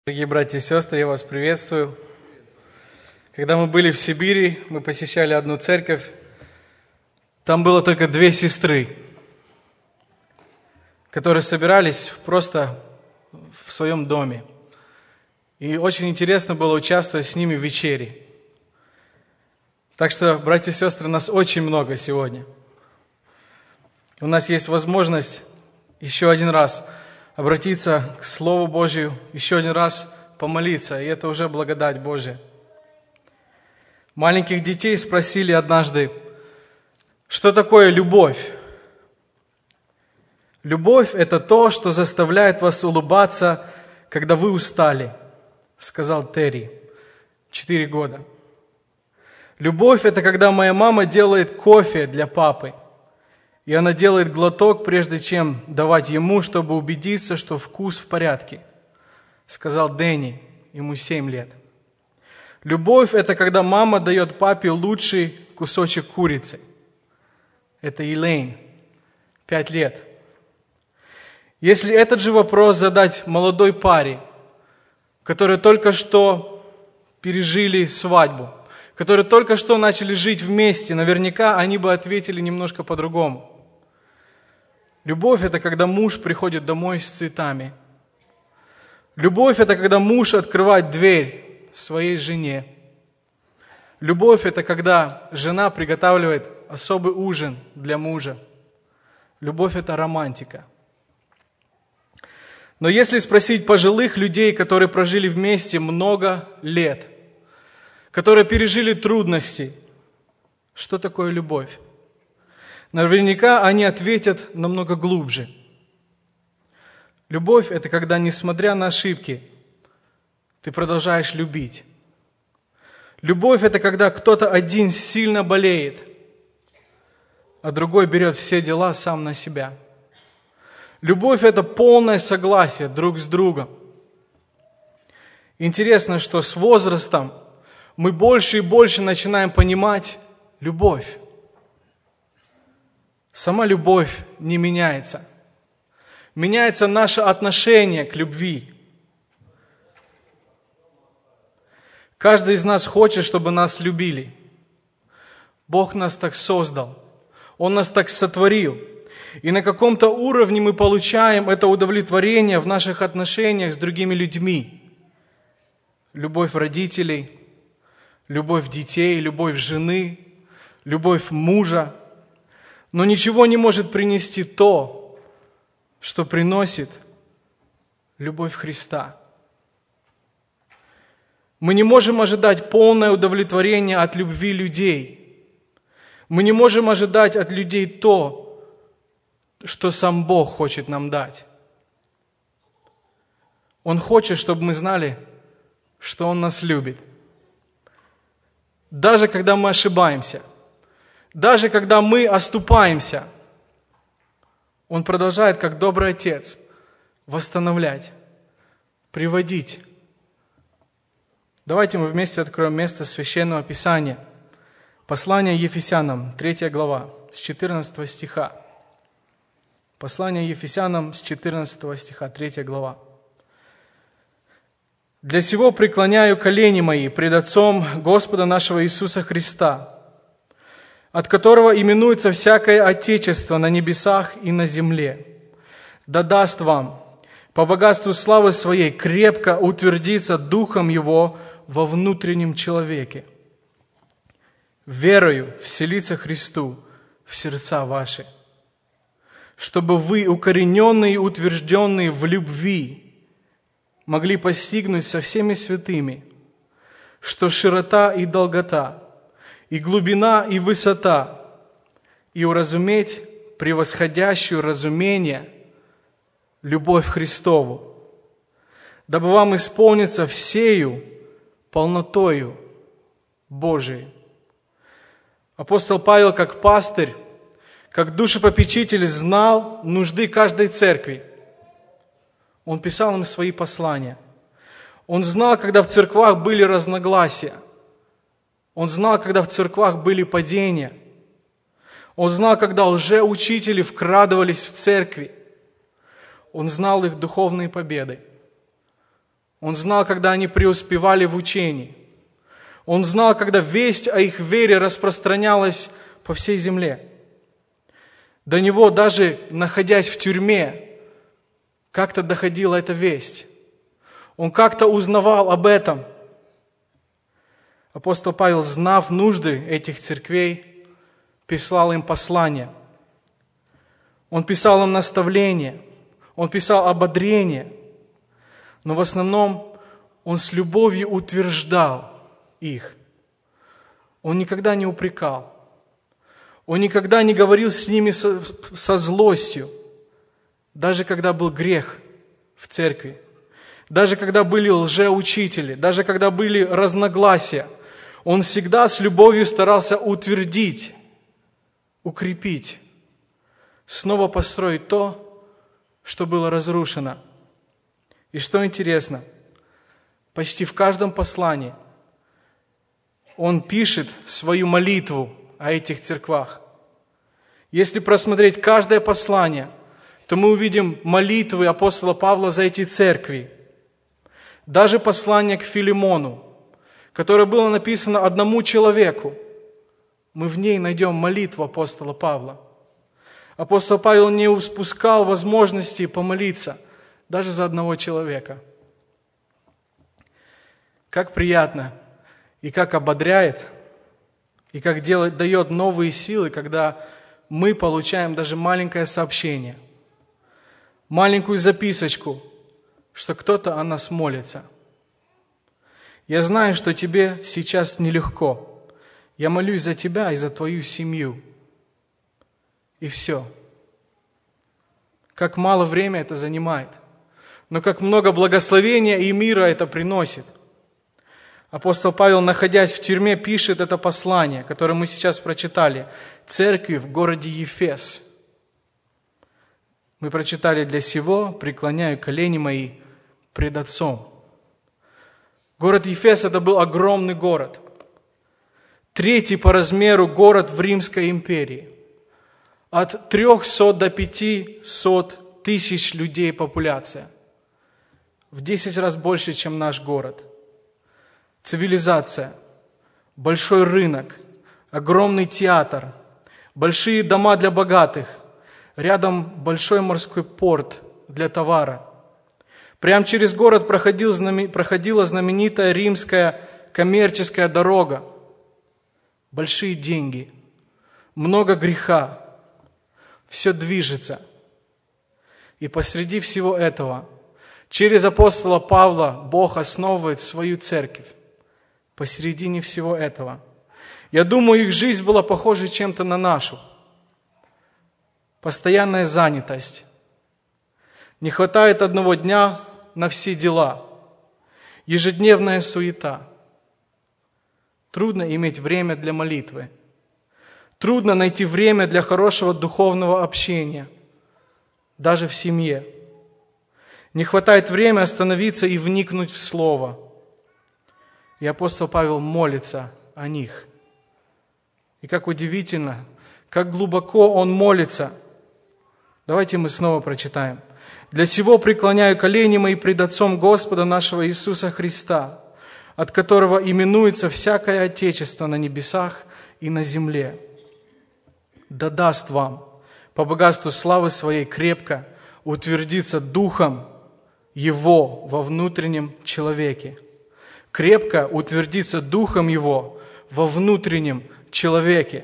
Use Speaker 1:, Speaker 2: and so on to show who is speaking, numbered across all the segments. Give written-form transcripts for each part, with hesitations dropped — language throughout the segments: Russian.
Speaker 1: Дорогие братья и сестры, я вас приветствую. Когда мы были в Сибири, мы посещали одну церковь. Там было только две сестры, которые собирались просто в своем доме. И очень интересно было участвовать с ними в вечере. Так что, братья и сестры, нас очень много сегодня. У нас есть возможность еще один раз обратиться к Слову Божию, еще один раз помолиться, и это уже благодать Божия. Маленьких детей спросили однажды, что такое любовь? Любовь – это то, что заставляет вас улыбаться, когда вы устали, сказал Терри, 4 года. Любовь – это когда моя мама делает кофе для папы, и она делает глоток, прежде чем давать ему, чтобы убедиться, что вкус в порядке, сказал Дэнни, ему 7 лет. Любовь – это когда мама дает папе лучший кусочек курицы. Это Элейн, 5 лет. Если этот же вопрос задать молодой паре, которые только что пережили свадьбу, которые только что начали жить вместе, наверняка они бы ответили немножко по-другому. Любовь – это когда муж приходит домой с цветами. Любовь – это когда муж открывает дверь своей жене. Любовь – это когда жена приготавливает особый ужин для мужа. Любовь – это романтика. Но если спросить пожилых людей, которые прожили вместе много лет, которые пережили трудности, что такое любовь? Наверняка они ответят намного глубже. Любовь – это когда, несмотря на ошибки, ты продолжаешь любить. Любовь – это когда кто-то один сильно болеет, а другой берет все дела сам на себя. Любовь – это полное согласие друг с другом. Интересно, что с возрастом мы больше и больше начинаем понимать любовь. Сама любовь не меняется. Меняется наше отношение к любви. Каждый из нас хочет, чтобы нас любили. Бог нас так создал. Он нас так сотворил. И на каком-то уровне мы получаем это удовлетворение в наших отношениях с другими людьми. Любовь родителей, любовь детей, любовь жены, любовь мужа. Но ничего не может принести то, что приносит любовь Христа. Мы не можем ожидать полное удовлетворение от любви людей. Мы не можем ожидать от людей то, что сам Бог хочет нам дать. Он хочет, чтобы мы знали, что Он нас любит. Даже когда мы ошибаемся, даже когда мы оступаемся, Он продолжает, как добрый Отец, восстановлять, приводить. Давайте мы вместе откроем место Священного Писания. Послание Ефесянам, 3 глава, с 14 стиха. Послание Ефесянам с 14 стиха, 3 глава. «Для сего преклоняю колени мои пред Отцом Господа нашего Иисуса Христа, от которого именуется всякое Отечество на небесах и на земле, да даст вам по богатству славы Своей крепко утвердиться Духом Его во внутреннем человеке, верою вселиться Христу в сердца ваши, чтобы вы, укорененные и утвержденные в любви, могли постигнуть со всеми святыми, что широта и долгота, и глубина, и высота, и уразуметь превосходящую разумение любовь Христову, дабы вам исполниться всею полнотою Божией». Апостол Павел, как пастырь, как душепопечитель, знал нужды каждой церкви. Он писал им свои послания. Он знал, когда в церквах были разногласия. Он знал, когда в церквах были падения. Он знал, когда лжеучители вкрадывались в церкви. Он знал их духовные победы. Он знал, когда они преуспевали в учении. Он знал, когда весть о их вере распространялась по всей земле. До него, даже находясь в тюрьме, как-то доходила эта весть. Он как-то узнавал об этом. Апостол Павел, знав нужды этих церквей, писал им послания. Он писал им наставления, он писал ободрение, но в основном он с любовью утверждал их. Он никогда не упрекал, он никогда не говорил с ними со злостью, даже когда был грех в церкви, даже когда были лжеучители, даже когда были разногласия. Он всегда с любовью старался утвердить, укрепить, снова построить то, что было разрушено. И что интересно, почти в каждом послании он пишет свою молитву о этих церквах. Если просмотреть каждое послание, то мы увидим молитвы апостола Павла за эти церкви. Даже послание к Филимону, которое было написано одному человеку, мы в ней найдем молитву апостола Павла. Апостол Павел не упускал возможности помолиться даже за одного человека. Как приятно и как ободряет, и как дает новые силы, когда мы получаем даже маленькое сообщение, маленькую записочку, что кто-то о нас молится. Я знаю, что тебе сейчас нелегко. Я молюсь за тебя и за твою семью. И все. Как мало время это занимает, но как много благословения и мира это приносит. Апостол Павел, находясь в тюрьме, пишет это послание, которое мы сейчас прочитали, церкви в городе Ефес. Мы прочитали: «Для сего преклоняю колени мои пред Отцом». Город Ефес – это был огромный город. Третий по размеру город в Римской империи. От 300 до 500 тысяч людей популяция. В 10 раз больше, чем наш город. Цивилизация, большой рынок, огромный театр, большие дома для богатых, рядом большой морской порт для товара. Прямо через город проходила знаменитая римская коммерческая дорога. Большие деньги, много греха, все движется. И посреди всего этого, через апостола Павла, Бог основывает свою церковь. Посередине всего этого. Я думаю, их жизнь была похожа чем-то на нашу. Постоянная занятость. Не хватает одного дня на все дела. Ежедневная суета. Трудно иметь время для молитвы. Трудно найти время для хорошего духовного общения. Даже в семье. Не хватает времени остановиться и вникнуть в Слово. И апостол Павел молится о них. И как удивительно, как глубоко он молится. Давайте мы снова прочитаем. «Для сего преклоняю колени мои пред Отцом Господа нашего Иисуса Христа, от которого именуется всякое Отечество на небесах и на земле. Да даст вам, по богатству славы своей, крепко утвердиться Духом Его во внутреннем человеке». Крепко утвердиться Духом Его во внутреннем человеке.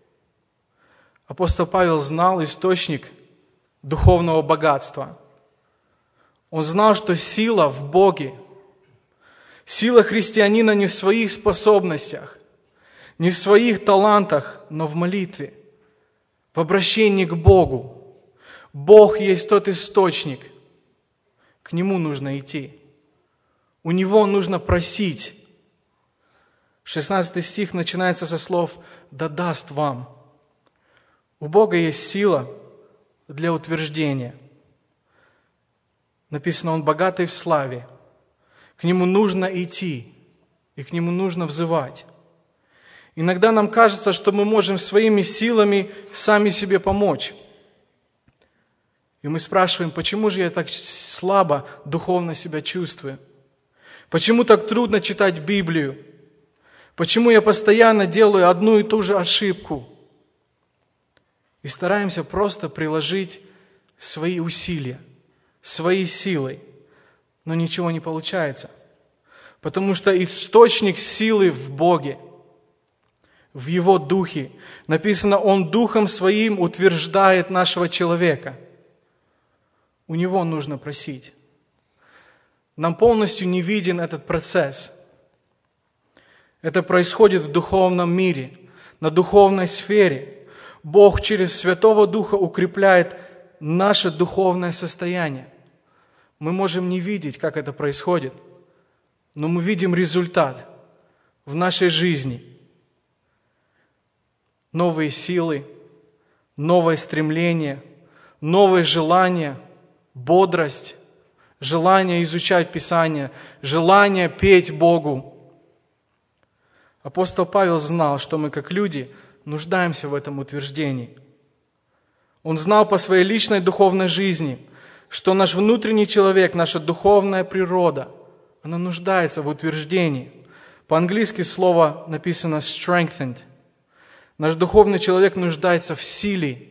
Speaker 1: Апостол Павел знал источник духовного богатства. Он знал, что сила в Боге. Сила христианина не в своих способностях, не в своих талантах, но в молитве, в обращении к Богу. Бог есть тот источник. К Нему нужно идти. У Него нужно просить. 16 стих начинается со слов «Да даст вам». У Бога есть сила для утверждения. Написано, Он богатый в славе. К Нему нужно идти, и к Нему нужно взывать. Иногда нам кажется, что мы можем своими силами сами себе помочь. И мы спрашиваем, почему же я так слабо духовно себя чувствую? Почему так трудно читать Библию? Почему я постоянно делаю одну и ту же ошибку? И стараемся просто приложить свои усилия, свои силы, но ничего не получается. Потому что источник силы в Боге, в Его Духе. Написано, Он Духом Своим утверждает нашего человека. У Него нужно просить. Нам полностью не виден этот процесс. Это происходит в духовном мире, на духовной сфере. Бог через Святого Духа укрепляет наше духовное состояние. Мы можем не видеть, как это происходит, но мы видим результат в нашей жизни. Новые силы, новое стремление, новые желания, бодрость, желание изучать Писание, желание петь Богу. Апостол Павел знал, что мы, как люди, нуждаемся в этом утверждении. Он знал по своей личной духовной жизни, что наш внутренний человек, наша духовная природа, она нуждается в утверждении. По-английски слово написано strengthened. Наш духовный человек нуждается в силе.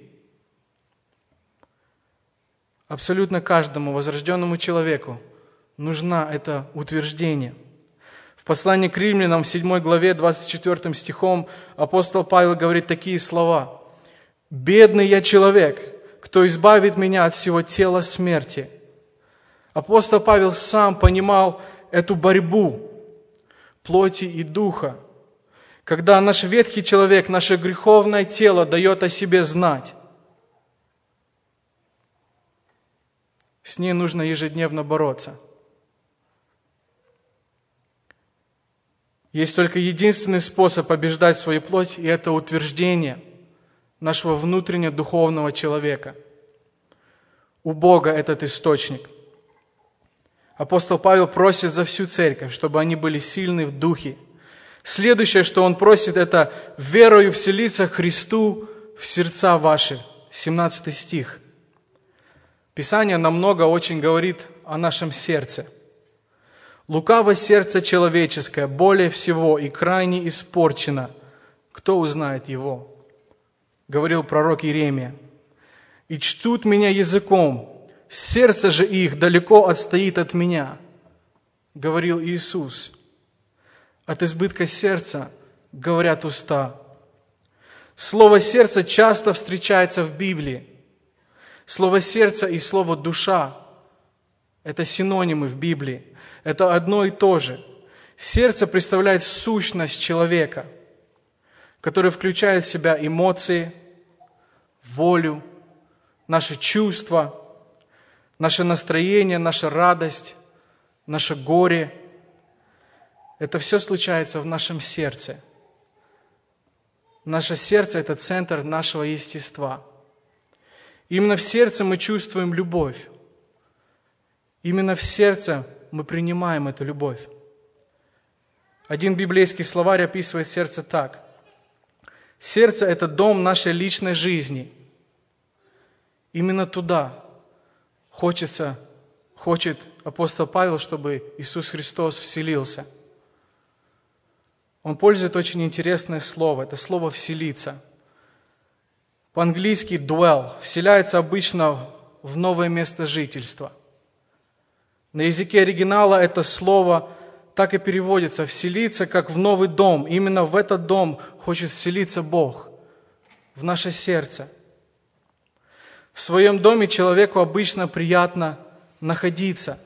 Speaker 1: Абсолютно каждому возрожденному человеку нужно это утверждение. В послании к Римлянам, в 7 главе, 24 стихом, апостол Павел говорит такие слова. «Бедный я человек, кто избавит меня от всего тела смерти». Апостол Павел сам понимал эту борьбу плоти и духа, когда наш ветхий человек, наше греховное тело дает о себе знать. С ней нужно ежедневно бороться. Есть только единственный способ побеждать свою плоть, и это утверждение нашего внутреннего духовного человека. У Бога этот источник. Апостол Павел просит за всю церковь, чтобы они были сильны в духе. Следующее, что он просит, это верою вселиться Христу в сердца ваши. 17 стих. Писание намного очень говорит о нашем сердце. «Лукаво сердце человеческое, более всего и крайне испорчено. Кто узнает его?» Говорил пророк Иеремия. «И чтут меня языком, сердце же их далеко отстоит от меня», говорил Иисус. От избытка сердца говорят уста. Слово «сердце» часто встречается в Библии. Слово «сердце» и слово «душа» – это синонимы в Библии. Это одно и то же. Сердце представляет сущность человека, который включает в себя эмоции, волю, наши чувства, наше настроение, наша радость, наше горе. Это все случается в нашем сердце. Наше сердце – это центр нашего естества. Именно в сердце мы чувствуем любовь. Именно в сердце мы принимаем эту любовь. Один библейский словарь описывает сердце так. Сердце – это дом нашей личной жизни. Именно туда хочет апостол Павел, чтобы Иисус Христос вселился. Он пользует очень интересное слово. Это слово «вселиться». По-английски dwell вселяется обычно в новое место жительства. На языке оригинала это слово так и переводится «вселиться», как в новый дом. Именно в этот дом хочет вселиться Бог, в наше сердце. В своем доме человеку обычно приятно находиться.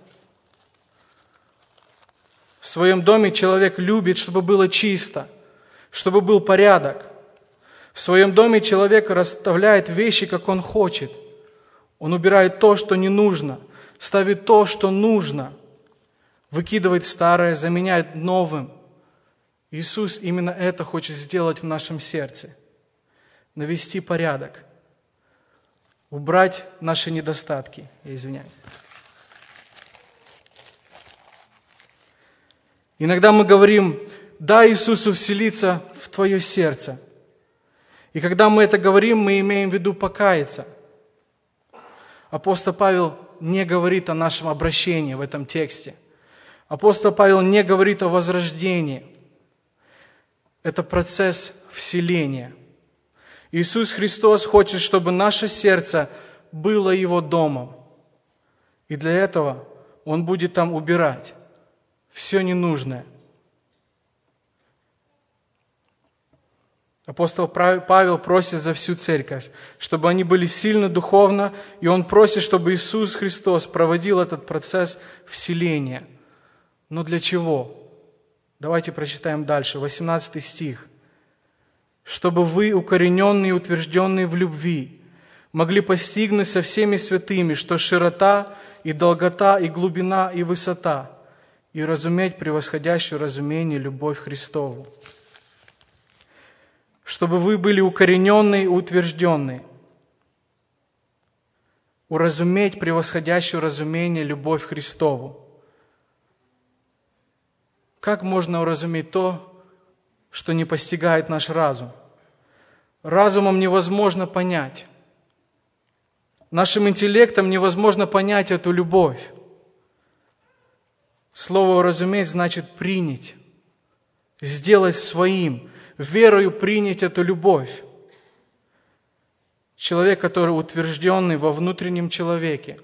Speaker 1: В своем доме человек любит, чтобы было чисто, чтобы был порядок. В своем доме человек расставляет вещи, как он хочет. Он убирает то, что не нужно, ставит то, что нужно, выкидывает старое, заменяет новым. Иисус именно это хочет сделать в нашем сердце. Навести порядок, убрать наши недостатки. Я извиняюсь. Иногда мы говорим: «Дай Иисусу вселиться в твое сердце». И когда мы это говорим, мы имеем в виду покаяться. Апостол Павел не говорит о нашем обращении в этом тексте. Апостол Павел не говорит о возрождении. Это процесс вселения. Иисус Христос хочет, чтобы наше сердце было Его домом. И для этого Он будет там убирать все ненужное. Апостол Павел просит за всю церковь, чтобы они были сильны духовно, и он просит, чтобы Иисус Христос проводил этот процесс вселения. Но для чего? Давайте прочитаем дальше, 18 стих. «Чтобы вы, укорененные и утвержденные в любви, могли постигнуть со всеми святыми, что широта и долгота и глубина и высота, и разуметь превосходящую разумение любовь Христову». Чтобы вы были укорененные и утвержденные. Уразуметь превосходящую разумение любовь Христову. Как можно уразуметь то, что не постигает наш разум? Разумом невозможно понять. Нашим интеллектом невозможно понять эту любовь. Слово «уразуметь» значит принять, сделать своим, верою принять эту любовь. Человек, который утвержденный во внутреннем человеке.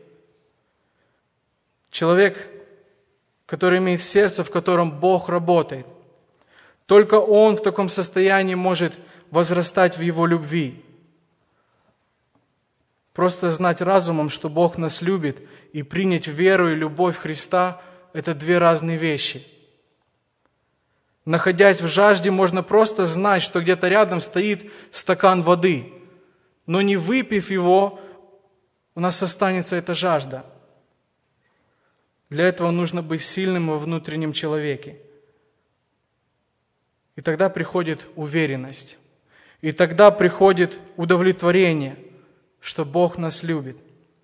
Speaker 1: Человек, который имеет сердце, в котором Бог работает. Только он в таком состоянии может возрастать в его любви. Просто знать разумом, что Бог нас любит, и принять веру и любовь Христа – это две разные вещи. Находясь в жажде, можно просто знать, что где-то рядом стоит стакан воды, но не выпив его, у нас останется эта жажда. Для этого нужно быть сильным во внутреннем человеке. И тогда приходит уверенность. И тогда приходит удовлетворение, что Бог нас любит.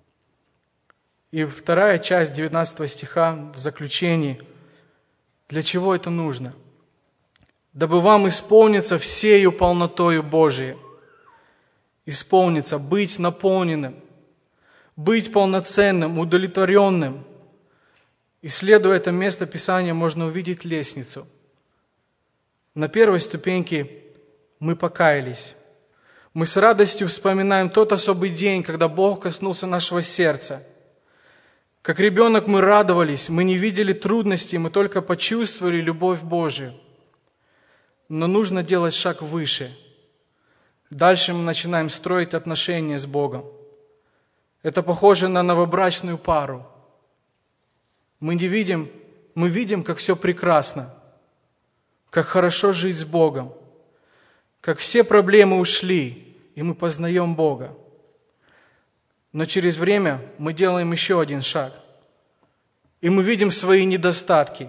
Speaker 1: И вторая часть 19 стиха в заключении. Для чего это нужно? «Дабы вам исполниться всею полнотою Божией». Исполниться, быть наполненным, быть полноценным, удовлетворенным. Исследуя это место Писания, можно увидеть лестницу. На первой ступеньке мы покаялись. Мы с радостью вспоминаем тот особый день, когда Бог коснулся нашего сердца. Как ребенок мы радовались, мы не видели трудностей, мы только почувствовали любовь Божию. Но нужно делать шаг выше. Дальше мы начинаем строить отношения с Богом. Это похоже на новобрачную пару. Мы видим, как все прекрасно, как хорошо жить с Богом, как все проблемы ушли, и мы познаем Бога. Но через время мы делаем еще один шаг, и мы видим свои недостатки.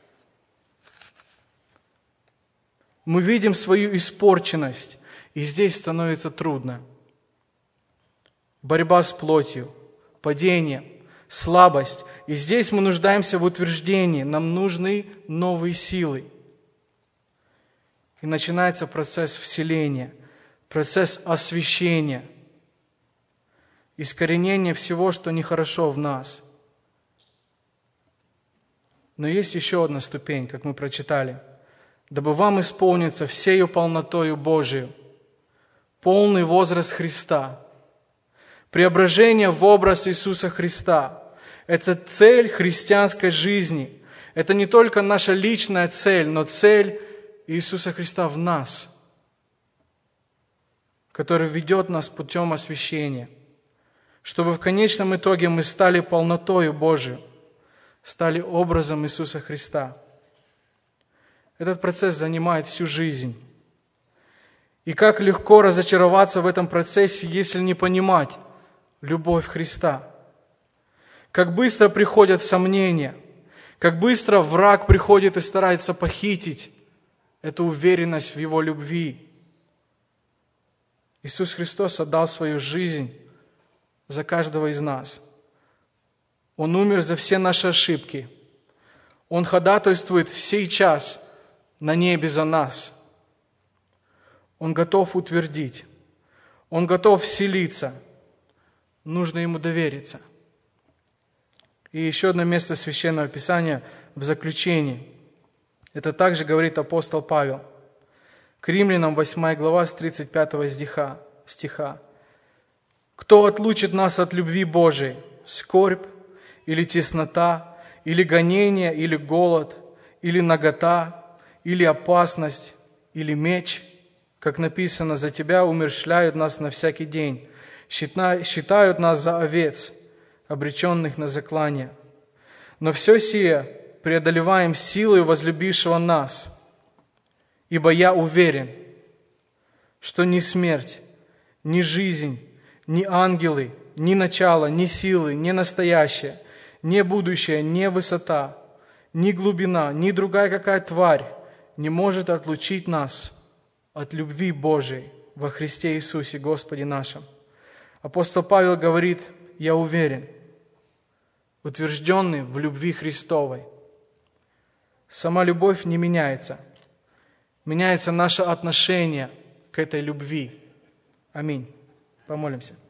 Speaker 1: Мы видим свою испорченность, и здесь становится трудно. Борьба с плотью, падение, слабость. И здесь мы нуждаемся в утверждении. Нам нужны новые силы. И начинается процесс вселения, процесс освящения, искоренения всего, что нехорошо в нас. Но есть еще одна ступень, как мы прочитали. «Дабы вам исполниться всею полнотою Божию». Полный возраст Христа. Преображение в образ Иисуса Христа. Это цель христианской жизни. Это не только наша личная цель, но цель Иисуса Христа в нас, который ведет нас путем освящения, чтобы в конечном итоге мы стали полнотою Божию, стали образом Иисуса Христа. Этот процесс занимает всю жизнь. И как легко разочароваться в этом процессе, если не понимать любовь Христа. Как быстро приходят сомнения, как быстро враг приходит и старается похитить эту уверенность в Его любви. Иисус Христос отдал свою жизнь за каждого из нас. Он умер за все наши ошибки. Он ходатайствует сейчас на небе за нас. Он готов утвердить. Он готов вселиться. Нужно Ему довериться. И еще одно место Священного Писания в заключении. Это также говорит апостол Павел. К Римлянам 8 глава с 35 стиха. «Кто отлучит нас от любви Божией? Скорбь, или теснота, или гонение, или голод, или нагота, или опасность, или меч? Как написано, за Тебя умерщвляют нас на всякий день, считают нас за овец, обреченных на заклание. Но все сие преодолеваем силой возлюбившего нас, ибо я уверен, что ни смерть, ни жизнь, ни ангелы, ни начало, ни силы, ни настоящее, ни будущее, ни высота, ни глубина, ни другая какая тварь не может отлучить нас от любви Божией во Христе Иисусе, Господе нашем». Апостол Павел говорит: «Я уверен», утвержденный в любви Христовой. Сама любовь не меняется. Меняется наше отношение к этой любви. Аминь. Помолимся.